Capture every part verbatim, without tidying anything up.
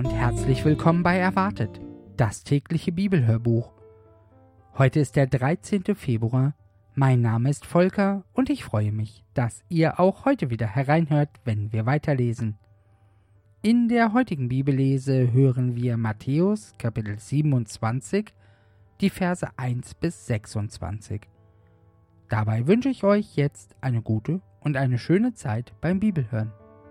und herzlich willkommen bei Erwartet, das tägliche Bibelhörbuch. Heute ist der dreizehnte Februar. Mein Name ist Volker und ich freue mich, dass ihr auch heute wieder hereinhört, wenn wir weiterlesen. In der heutigen Bibellese hören wir Matthäus Kapitel siebenundzwanzig, die Verse eins bis sechsundzwanzig. Dabei wünsche ich euch jetzt eine gute und eine schöne Zeit beim Bibelhören.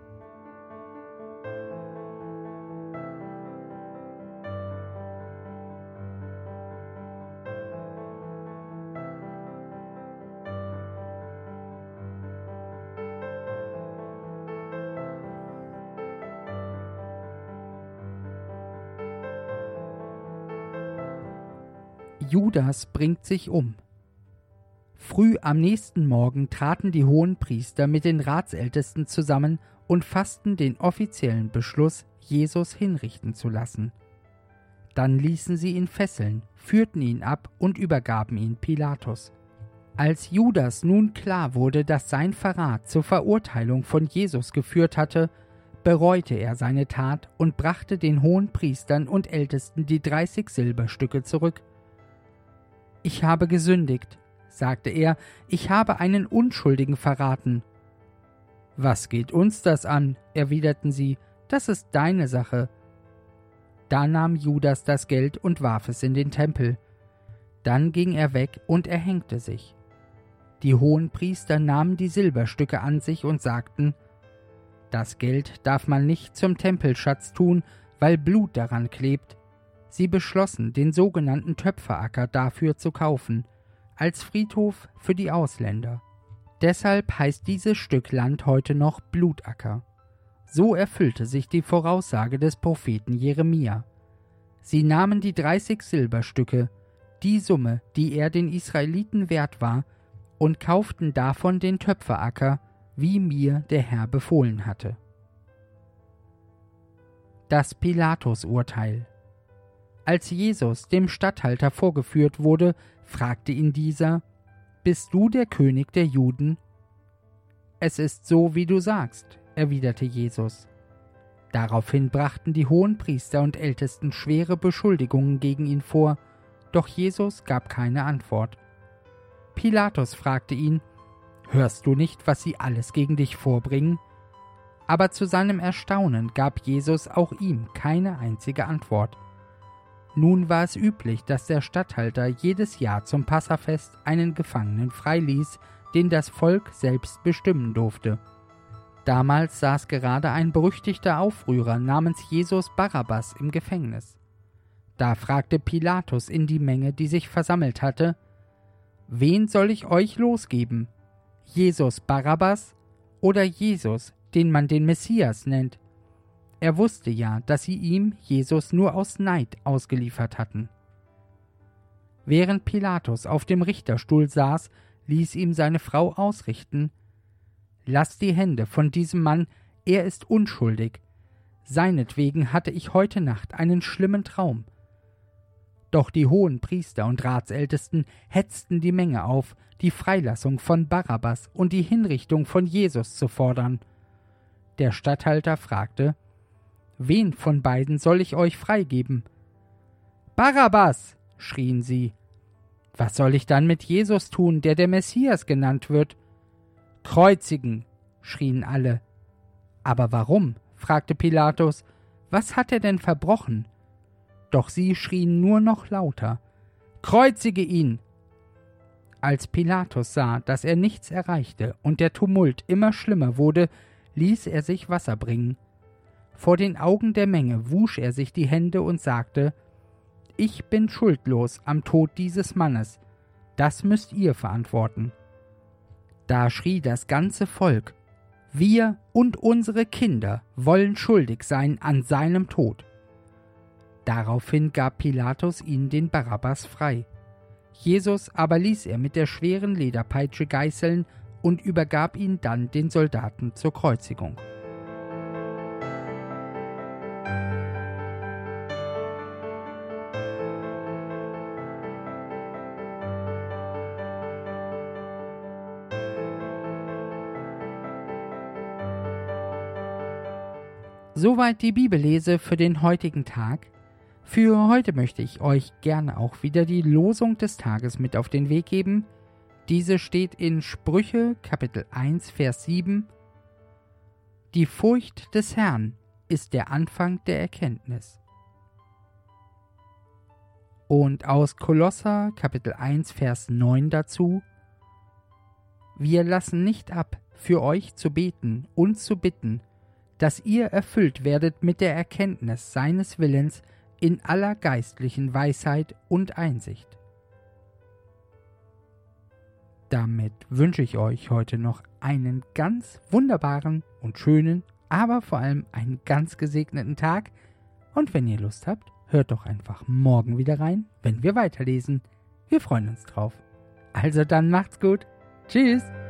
Judas bringt sich um. Früh am nächsten Morgen traten die Hohenpriester mit den Ratsältesten zusammen und fassten den offiziellen Beschluss, Jesus hinrichten zu lassen. Dann ließen sie ihn fesseln, führten ihn ab und übergaben ihn Pilatus. Als Judas nun klar wurde, dass sein Verrat zur Verurteilung von Jesus geführt hatte, bereute er seine Tat und brachte den Hohenpriestern und Ältesten die dreißig Silberstücke zurück. »Ich habe gesündigt«, sagte er, »ich habe einen Unschuldigen verraten.« »Was geht uns das an?«, erwiderten sie, »das ist deine Sache.« Da nahm Judas das Geld und warf es in den Tempel. Dann ging er weg und erhängte sich. Die Hohenpriester nahmen die Silberstücke an sich und sagten, »Das Geld darf man nicht zum Tempelschatz tun, weil Blut daran klebt.« Sie beschlossen, den sogenannten Töpferacker dafür zu kaufen, als Friedhof für die Ausländer. Deshalb heißt dieses Stück Land heute noch Blutacker. So erfüllte sich die Voraussage des Propheten Jeremia. Sie nahmen die dreißig Silberstücke, die Summe, die er den Israeliten wert war, und kauften davon den Töpferacker, wie mir der Herr befohlen hatte. Das Pilatus-Urteil. Als Jesus dem Statthalter vorgeführt wurde, fragte ihn dieser, »Bist du der König der Juden?« »Es ist so, wie du sagst«, erwiderte Jesus. Daraufhin brachten die Hohenpriester und Ältesten schwere Beschuldigungen gegen ihn vor, doch Jesus gab keine Antwort. Pilatus fragte ihn, »Hörst du nicht, was sie alles gegen dich vorbringen?« Aber zu seinem Erstaunen gab Jesus auch ihm keine einzige Antwort. Nun war es üblich, dass der Statthalter jedes Jahr zum Passafest einen Gefangenen freiließ, den das Volk selbst bestimmen durfte. Damals saß gerade ein berüchtigter Aufrührer namens Jesus Barabbas im Gefängnis. Da fragte Pilatus in die Menge, die sich versammelt hatte, »Wen soll ich euch losgeben? Jesus Barabbas oder Jesus, den man den Messias nennt?« Er wusste ja, dass sie ihm, Jesus, nur aus Neid ausgeliefert hatten. Während Pilatus auf dem Richterstuhl saß, ließ ihm seine Frau ausrichten, »Lass die Hände von diesem Mann, er ist unschuldig. Seinetwegen hatte ich heute Nacht einen schlimmen Traum.« Doch die Hohenpriester und Ratsältesten hetzten die Menge auf, die Freilassung von Barabbas und die Hinrichtung von Jesus zu fordern. Der Statthalter fragte, »Wen von beiden soll ich euch freigeben?« »Barabbas«, schrien sie. »Was soll ich dann mit Jesus tun, der der Messias genannt wird?« »Kreuzigen«, schrien alle. »Aber warum?«, fragte Pilatus. »Was hat er denn verbrochen?« Doch sie schrien nur noch lauter. »Kreuzige ihn!« Als Pilatus sah, dass er nichts erreichte und der Tumult immer schlimmer wurde, ließ er sich Wasser bringen. Vor den Augen der Menge wusch er sich die Hände und sagte, »Ich bin schuldlos am Tod dieses Mannes. Das müsst ihr verantworten.« Da schrie das ganze Volk, »Wir und unsere Kinder wollen schuldig sein an seinem Tod.« Daraufhin gab Pilatus ihnen den Barabbas frei. Jesus aber ließ er mit der schweren Lederpeitsche geißeln und übergab ihn dann den Soldaten zur Kreuzigung. Soweit die Bibellese für den heutigen Tag. Für heute möchte ich euch gerne auch wieder die Losung des Tages mit auf den Weg geben. Diese steht in Sprüche Kapitel eins, Vers sieben. Die Furcht des Herrn ist der Anfang der Erkenntnis. Und aus Kolosser Kapitel eins, Vers neun dazu: Wir lassen nicht ab, für euch zu beten und zu bitten, dass ihr erfüllt werdet mit der Erkenntnis seines Willens in aller geistlichen Weisheit und Einsicht. Damit wünsche ich euch heute noch einen ganz wunderbaren und schönen, aber vor allem einen ganz gesegneten Tag. Und wenn ihr Lust habt, hört doch einfach morgen wieder rein, wenn wir weiterlesen. Wir freuen uns drauf. Also dann macht's gut. Tschüss.